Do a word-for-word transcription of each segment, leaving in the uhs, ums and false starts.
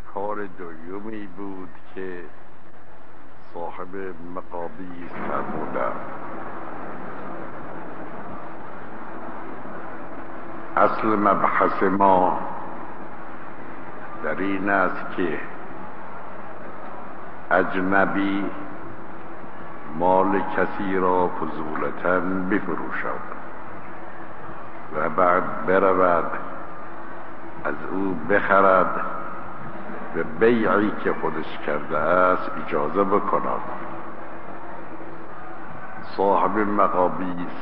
کار دویمی بود که صاحب مقابیس فرمودند. اصل مبحث ما در این است که اجنبی مال کسی را فضولتاً بفروشد و بعد برود از او بخرد و بیعی که خودش کرده است اجازه بکند. صاحب مقابیس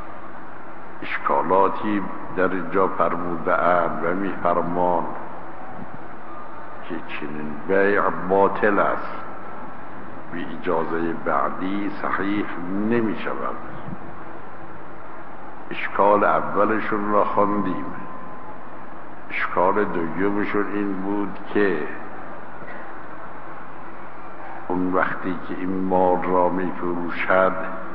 اشکالاتی در اینجا فرموده اند و می فرمان که چنین بیع باطل است، بی اجازه بعدی صحیح نمی شود. اشکال اولشون را خواندیم. اشکال دومشون این بود که اون وقتی که این مال را می فروشد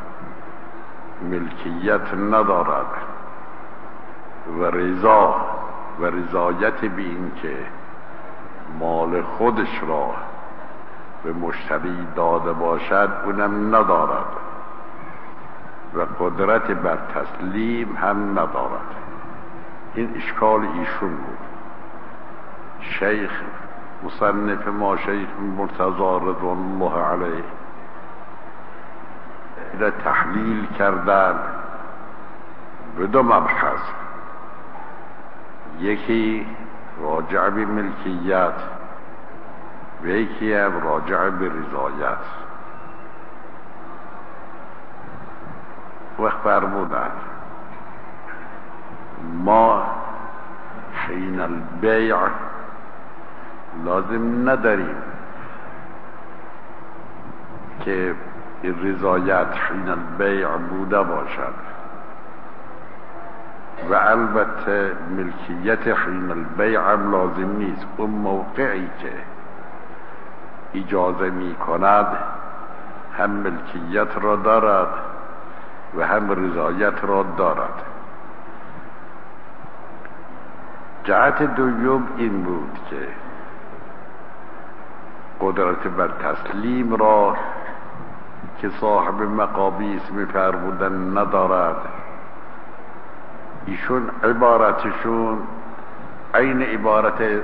ملکیت ندارد و رضا و رضایت به این که مال خودش را به مشتری داده باشد اونم ندارد و قدرت بر تسلیم هم ندارد. این اشکال ایشون بود. شیخ مصنف ما شیخ مرتضی رضوان الله علیه را تحلیل کردن به دو مبحث، یکی راجع به ملکیت و یکی هم راجع به رضایت. وقت فرمودند ما حین البیع لازم نداریم که رضایت حین البیع بوده باشد و البته ملکیت حین البیع هم لازم نیست. اون موقعی که اجازه می کند هم ملکیت را دارد و هم رضایت را دارد. جهت دوم این بود که قدرت بر تسلیم را که صاحب مقابیس می‌فرمودند ندارد. ایشون عبارتشون عین عبارت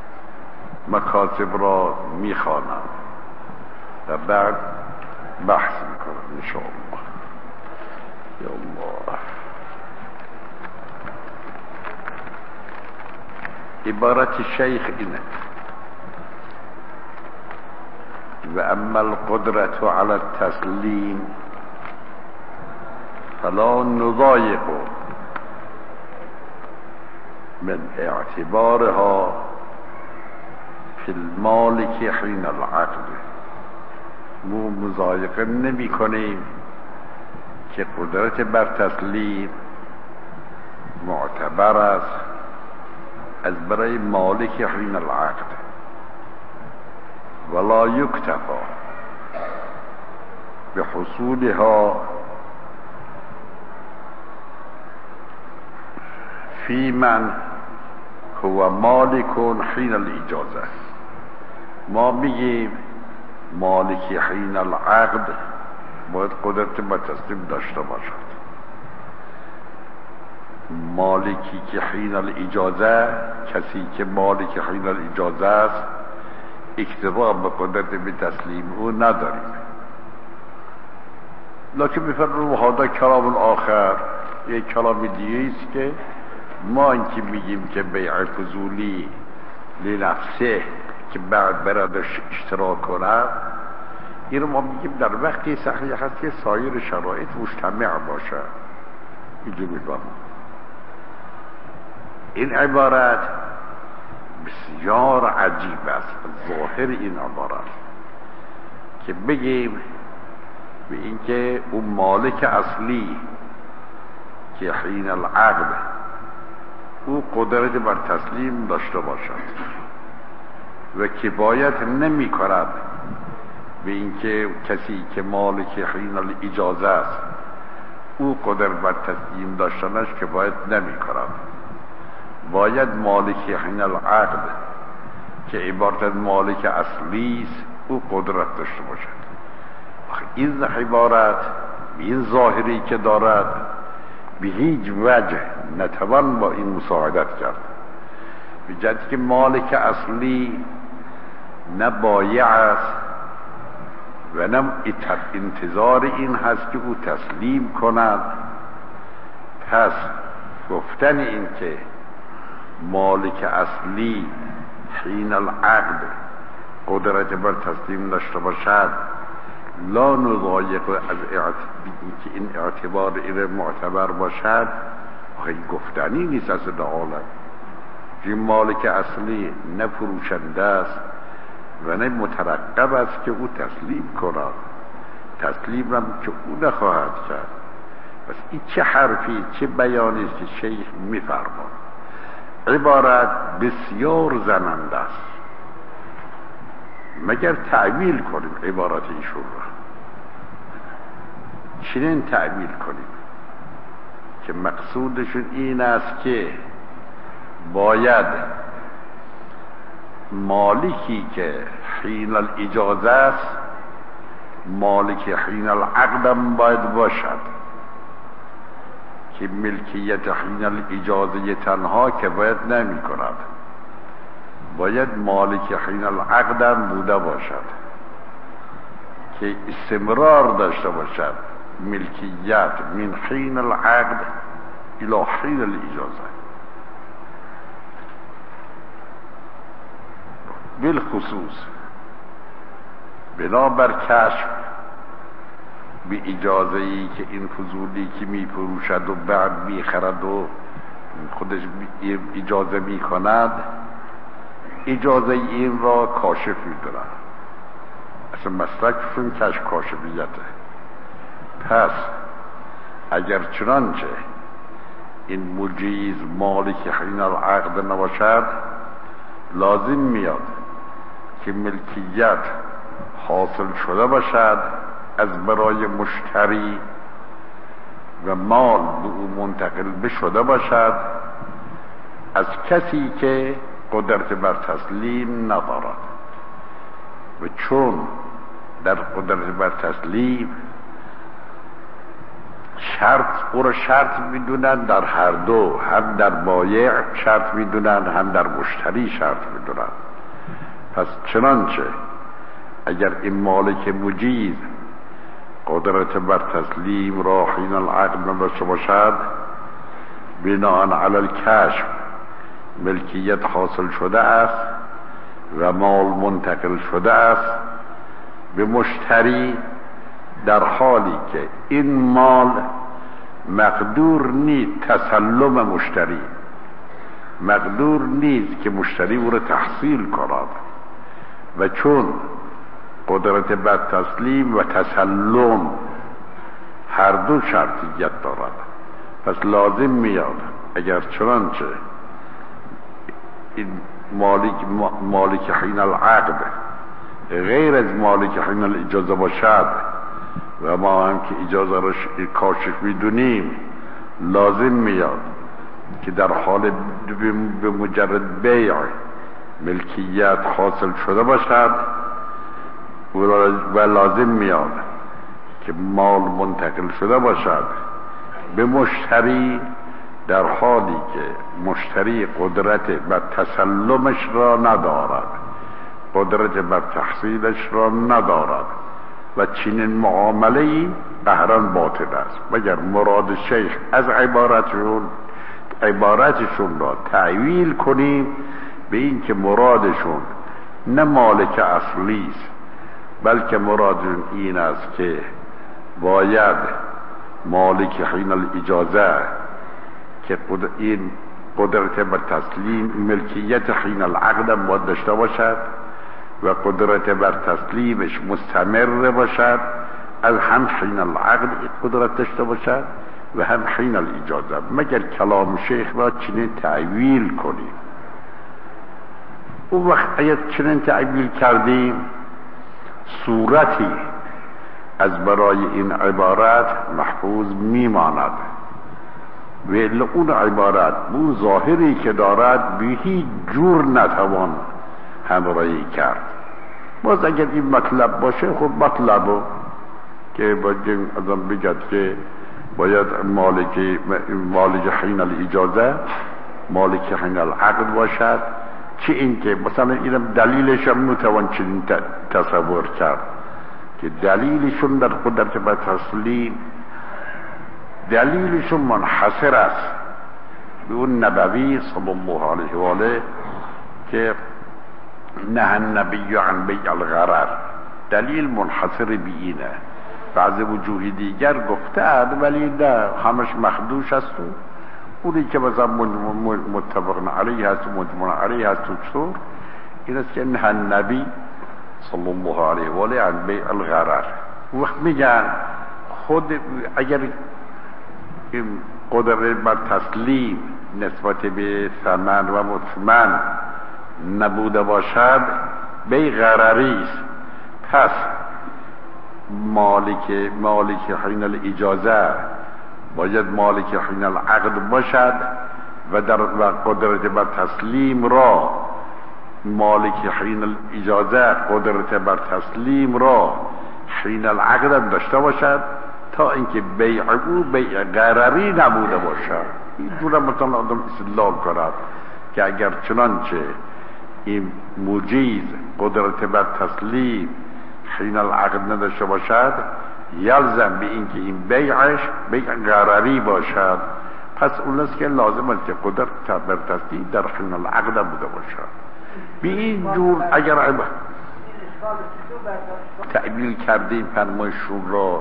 مکاتب را می‌خوانند و بعد بحث می‌کنند انشاءالله. یا الله. عبارت شیخ اینه: و اما القدرت على التسلیم فلا نضایق من اعتبارها فی المالک حین العقد. مو مضایقه نمی کنیم که قدرت بر تسلیم معتبر است از برای مالک حین العقد، ولا یکتفا بحصولها فی من هو مالک حین الاجازه. ما میگیم مالک حین العقد باید قدرت بر تسلیم داشته باشد. مالکی که حین الاجازه، کسی که مالک حین الاجازه است، اکتفا به قدرت به تسلیم او نداریم. لکن میفرمون هذا کلام آخر، یک کلام دیگه است که ما اینکه میگیم که بیع فضولی لنفسه که بعد برادش اشتراک کنه، این رو ما میگیم در وقتی صحیح هست که سایر شرایط مجتمع باشه. اینجا میفرمون این عبارت بسیار عجیب است. ظاهر این عبارت که بگیم به اینکه اون مالک اصلی که حین العقد او قدرت بر تسلیم داشته باشد و کفایت نمی کند به اینکه کسی که مالک حین الاجازه است او قدرت بر تسلیم داشتنش کفایت نمی کند. باید مالک حین العقد که عبارت از مالک اصلی است او قدرت داشته باشد. این عبارت این ظاهری که دارد به هیچ وجه نتوان با این مساعدت کرد، به جهتی که مالک اصلی نه بایع است و نه انتظار این هست که او تسلیم کند. پس گفتن این که مالک اصلی حین العقد قدرت بر تسلیم داشته باشد لا نضایق از که این اعتبار این معتبر باشد، آخه گفتنی نیست از دعالت. این مالک اصلی نه فروشنده است و نه مترقب است که او تسلیم کند، تسلیم هم که او نخواهد کرد. بس این چه حرفی چه بیانی است که شیخ میفرماد. عبارت بسیار زننده است، مگر تعویل کنیم عبارت ایشون را. چنین تعویل کنیم که مقصودشون این است که باید مالکی که حین الاجازه است مالک حین العقدم باید باشد، که ملکیت حین الاجازه تنها کفایت نمی کند، باید مالک حین العقدم بوده باشد که استمرار داشته باشد ملکیت من حین العقد الى حین الاجازه. بالخصوص بنابر کشف به اجازه ای که این فضولی که می فروشد و بعد می خرد و خودش اجازه می کند، اجازه این را کاشف می دارد. اصلا مسلکشون کشف کاشفیته. پس اگر چنانچه این مجیز مالک حین العقد نباشد، لازم میاد که ملکیت حاصل شده باشد از برای مشتری و مال به او منتقل بشده باشد از کسی که قدرت بر تسلیم ندارد. و چون در قدرت بر تسلیم شرط او را شرط میدونن، در هر دو، هم در بایع شرط میدونن هم در مشتری شرط میدونن. پس چنانچه اگر این مالک مجیز قدرت بر تسلیم را حین العقد نداشته باشد، بناء علی الکشف ملکیت حاصل شده است و مال منتقل شده است به مشتری، در حالی که این مال مقدور نیست تسلم مشتری، مقدور نیست که مشتری او را تحصیل کند، و چون قدرت بر تسلیم و تسلم هر دو شرطیت دارد، پس لازم میاد اگر چنانچه این مالک مالک حین العقد غیر از مالک حین الاجازه باشد و ما هم که اجازه را کاشف میدونیم، لازم میاد که در حال به مجرد بیع ملکیت حاصل شده باشد و لازم میاد که مال منتقل شده باشد به مشتری، در حالی که مشتری قدرت بر تسلمش را ندارد، قدرت بر تحصیلش را ندارد و چنین معامله‌ای قهراً باطل است. مگر مراد شیخ از عبارتشون عبارتشون را تعویل کنیم به این که مرادشون نه مالک اصلی است، بلکه مرادشون این است که باید مالک حین الاجازه که این قدرت بر تسلیم ملکیت حین العقد باید داشته باشد و قدرت بر تسلیمش مستمر باشد، از هم حین العقد قدرت داشته باشد و هم حین الاجازه. مگر کلام شیخ را چنین تعویل کنیم. اون وقت اگر چنین تعویل کردیم، صورتی از برای این عبارت محفوظ میماند، ولی اون عبارت اون ظاهری که دارد به هیچ جور نتوان همراهی کرد. باز اگر این مطلب باشه خب مطلبو که باید ازم بگد که باید مالک مالک حین الاجازه مالک حین العقد باشد، چه این که مثلا اینم دلیلش هم نتوان چنین تصور کرد که دلیلشون در قدرت به تسلیم دلیلشون منحصر است به اون نبوی صلی الله علیه و آله که نه النبی عن بیع الغرر، دلیل منحصر به اینه. بعض وجوه دیگر گفتند ولی نه همش مخدوش است و اونی که مثلا متفق علیه هست و مجمع علیه هست و چطور این است که نه النبی صلی الله علیه و آله عن بیع الغرر. وقت میگن خود اگر قدرت بر تسلیم نسبت به ثمن و مطمئن نبوده باشد بی غرری است، پس مالک مالک حین الاجازه باید مالک حین العقد باشد و در و قدرت بر تسلیم را مالک حین الاجازه قدرت بر تسلیم را حین العقد داشته باشد تا اینکه بیع او بیع غرری نبوده باشد. این جور مثلا آدم استدلال کند که اگر چنانچه این مجیز قدرت بر تسلیم حین العقد نداشته باشد یلزم به اینکه این بیعش بیع غرری باشد، پس اون است که لازم است که قدرت بر تسلیم در حین العقد بوده باشد. به این جور اگر تعبیل کردیم فرمایشون را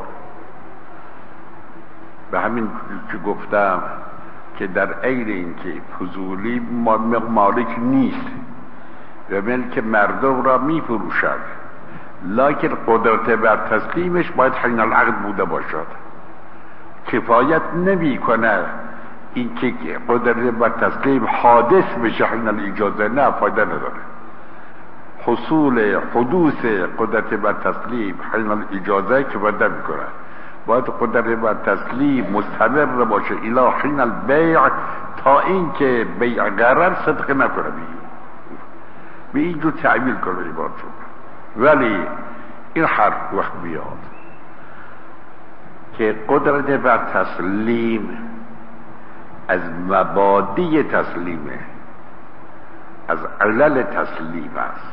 به همین که گفتم که در عین اینکه فضولی مالک نیست و ملک مردم را می فروشد، لکن قدرت بر تسلیمش باید حین العقد بوده باشد. کفایت نمی کنه این که قدرت بر تسلیم حادث بشه حین الاجازه، نه فایده نداره. حصول حدوث قدرت بر تسلیم حین الاجازه که بده می کنه، باید قدرت بر تسلیم مستمر باشه الی حین البیع تا اینکه بیع غرر صدق نکنه. به اینجور تعبیل کنه عبارت شد. ولی این حرف وقت بیاد که قدرت بر تسلیم از مبادی تسلیمه، از علل تسلیم است،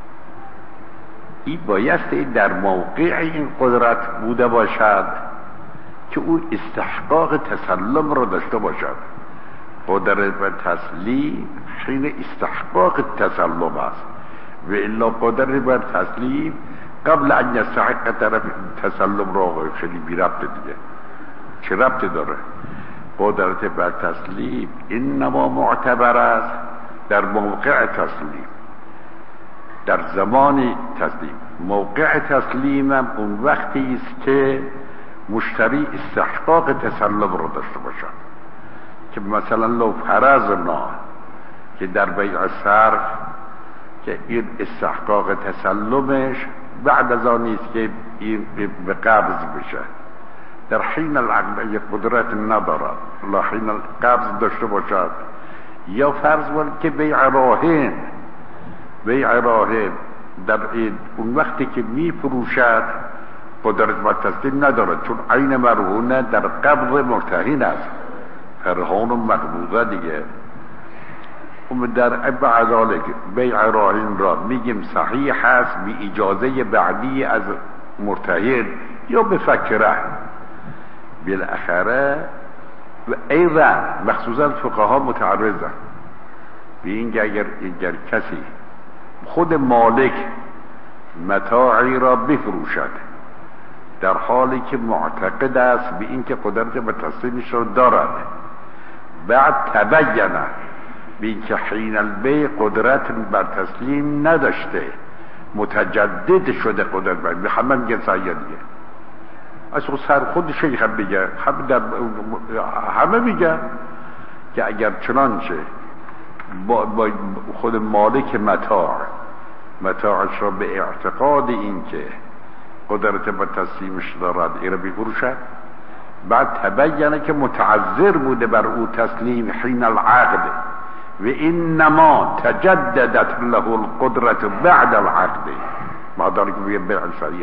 این بایستی در موقع این قدرت بوده باشد که او استحقاق تسلم را داشته باشد. قدرت بر تسلیم حین استحقاق تسلم است و الا قدرت بر تسلیم قبل ان یستحق طرف تسلم را خیلی بی ربط دیگه. چه ربط داره؟ قدرت بر تسلیم انما معتبر است در موقع تسلیم، در زمان تسلیم. موقع تسلیمم اون وقتی است که مشتری استحقاق تسلم را داشته باشد، که مثلا لو فرضنا که در بیع صرف که این استحقاق تسلمش بعد از آن نیست که این به قبض بشه، در حین العقد یک قدرت ندارد لا حین القبض داشته باشد، یا فرض بود که بیع راهن بیع راهن در این اون وقتی که می فروشد قدرت بر تسلیم ندارد، چون عین مرهونه در قبض مرتهن است، فرهان و مقبوضه دیگه. و در بعد بیع راهن را میگیم صحیح هست بی اجازه بعدی از مرتهن یا به فکره. بالاخره و ایضا مخصوصا فقها متعرضه به این که اگر, اگر کسی خود مالک متاعی را بفروشد در حالی که معتقد است به این که قدرت به تسلیمش را دارد، بعد تبینه به این که حین البیع قدرت بر تسلیم نداشته، متجدد شده قدرت بر به همه میگه صحیح دیگه. اصلا سر خود شیخ هم بگه، هم در همه میگه که اگر چنانچه با, با خود مالک متاع متاعش را به اعتقاد این که قدرت بر تسلیمش دارد ایره بفروشد، بعد تبینه که متعذر بوده بر او تسلیم حین العقد و اینما تجددت له القدرت بعد العقد ماداری که بگه بیع شریعه.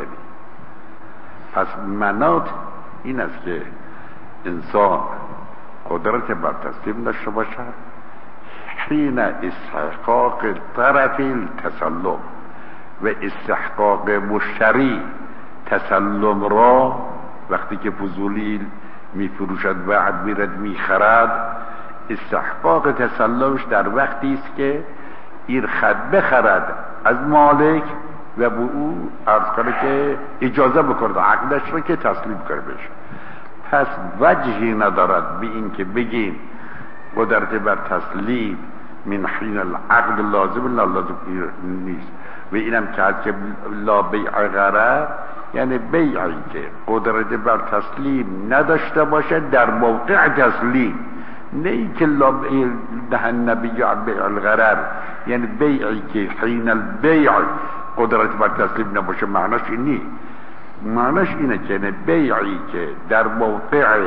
پس منات این است که انسان قدرت بر تسلیم داشته باشد حین استحقاق طرف التسلم و استحقاق مشتری تسلم را وقتی که فضولی میفروشد بعد میرد میخرد استحقاق تسلمش در وقتی است که این خد بخرد از مالک و به او عرض کنه که اجازه بکنه عقدش رو که تسلیم کنه بشه. پس وجهی ندارد به این که بگیم قدرت بر تسلیم من حین العقد لازم لا لازم نیست و اینم که هست که لا بیع غرر یعنی بیعی که قدرت بر تسلیم نداشته باشه در موقع تسلیم، نه ای که لا ده نبی بیع الغرر یعنی بیعی که حین البیع قدرت بر تسلیم نباشه. معناش این نیست. معناش اینه که بیعی که در موقع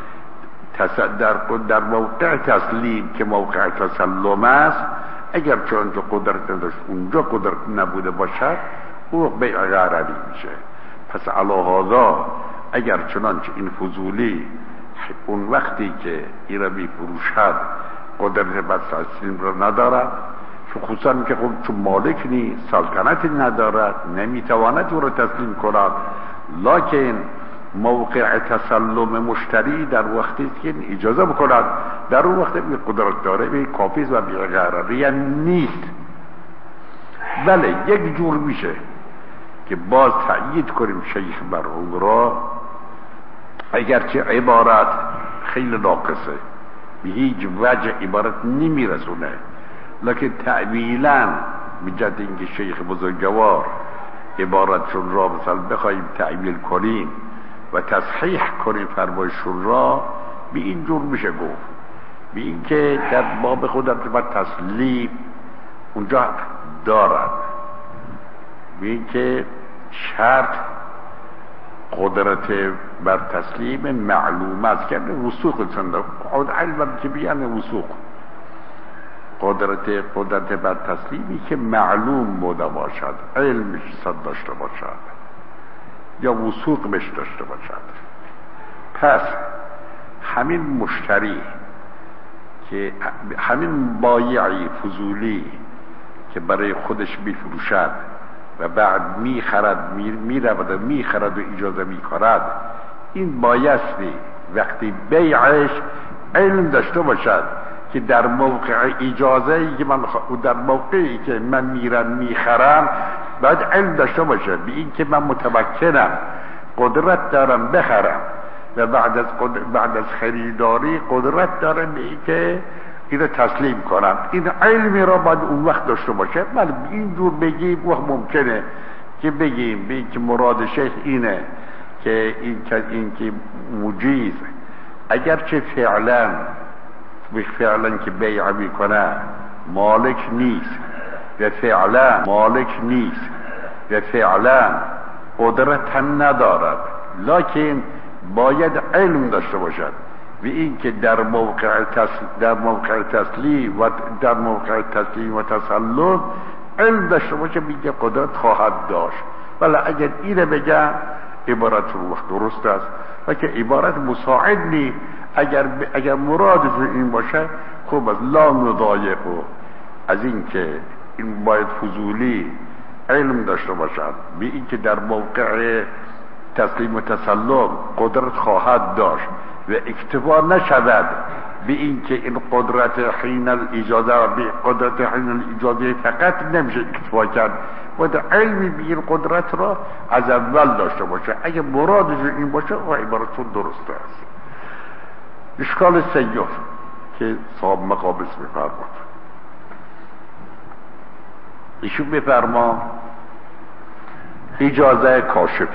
در, در موقع تسلیم که موقع تسلم است اگر چون قدرت نداشت اونجا قدرت نبوده باشد او بیع غرری میشه. پس علی هذا اگر چنانچه این فضولی اون وقتی که این را میفروشد قدرت بر تسلیم را ندارد، خصوصا که خب چون مالک نیست سلطنتی ندارد نمیتواند او را تسلیم کند، لکن موقع تسلم مشتری در وقتی که اجازه بکند در اون وقت به قدرت داره به کافیز و بیع غرری نیست. بله یک جور میشه که باز تأیید کنیم شیخ بر اون را اگرچه عبارت خیلی ناقصه به هیچ وجه عبارت نمیرسونه، لکن تعبیلاً بجد اینکه شیخ بزرگوار عبارتشون را مثلا بخوایم تعبیل کنیم و تصحیح کنیم فرمایششون را به این جور میشه گفت به این که در باب خودت بر تسلیم اونجا دارد به این که شرط قدرت بر تسلیم معلوم است که وثوق چنده خود علم که بیان وثوق قدرت قدرت بر تسلیمی که معلوم بوده باشد علمش صد داشته باشد یا وثوق بش داشته باشد. پس همین مشتری که همین بایعی فضولی که برای خودش میفروشد و بعد میخرد میرود و میخرد و اجازه میکند این بایستی وقتی بیعش علم داشته باشد که در موقع اجازه ای که من در موقعی که من میرم میخرم باید علم داشته باشه به این که من متمکنم قدرت دارم بخرم و بعد از بعد از خریداری قدرت دارم به این که اینو تسلیم کنم. این علمی را باید اون وقت داشته باشه. من اینجور بگیم وقت ممکنه که بگیم به این که مراد شیخ اینه که این که این که مجیز اگرچه فعلا فعلا که بیع میکنه مالک نیست و فعلا مالک نیست و فعلا قدرت هم ندارد، لکن باید علم داشته باشد و این که در موقع تسلیم در موقع تسلیم و در موقع تسلیم و تسلم علم داشته باشه میگه قدرت خواهد داشت. ولی اگر اینه بگه عبارت رو درست است و که عبارت مساعد نی اگر اگر مرادش این باشه خوب از لا نضایق از این که این باید فضولی علم داشته باشد به این که در موقع تسلیم و تسلم قدرت خواهد داشت و اکتفا نشود به این که این قدرت حین الاجازه و به قدرت حین الاجازه فقط نمیشه اکتفا کرد باید علمی به این قدرت را از اول داشته باشه. اگه مرادش این باشه و عبارتون درسته است. اشکال سیف که صاحب مقابس میفرماد ایشون میفرما اجازه کاشف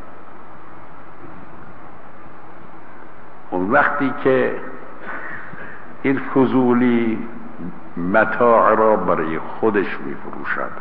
اون وقتی که این فضولی متاع را برای خودش میفروشد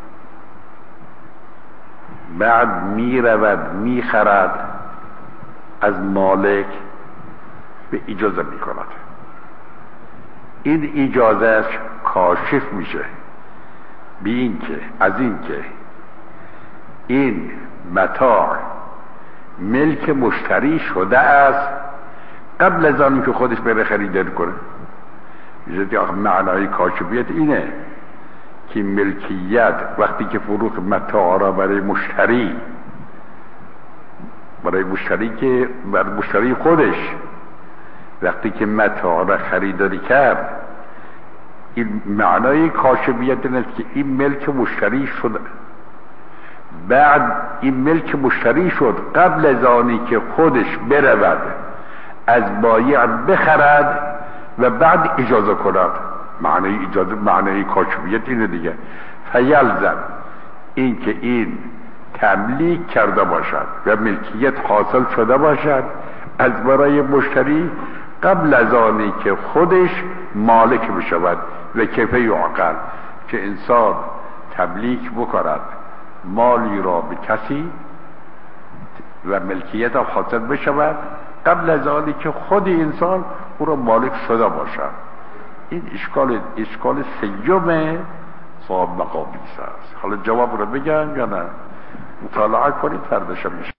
بعد میرود میخرد از مالک به اجازه میکند این اجازهش کاشف میشه به این که از این که این متاع ملک مشتری شده است قبل از آن که خودش بره خریداری کنه. میشه آخه معنای کاشفیت اینه که ملکیت وقتی که فروخ متاع را برای مشتری برای مشتری که برای مشتری خودش وقتی که متاع را خریداری کرد، این معنای کاشفیت اینه که این ملک مشتری شده. بعد این ملک مشتری شد قبل از آنی که خودش برود از بایع بخرد و بعد اجازه کند. معنای اجازه معنای کاشفیت اینه دیگه. فیلزم این که این تملیک کرده باشد و ملکیت حاصل شده باشد از برای مشتری قبل از آنی که خودش مالک بشود. و کیف یعقل که انسان تملیک بکند مالی را به کسی و ملکیت حاصل بشود قبل از آنی که خود انسان او را مالک شده باشد. این اشکال اشکال سیوم صاحب مقابیس است. حالا جواب رو بگن یا نه؟ مطالعه کنید، فرداش میشه.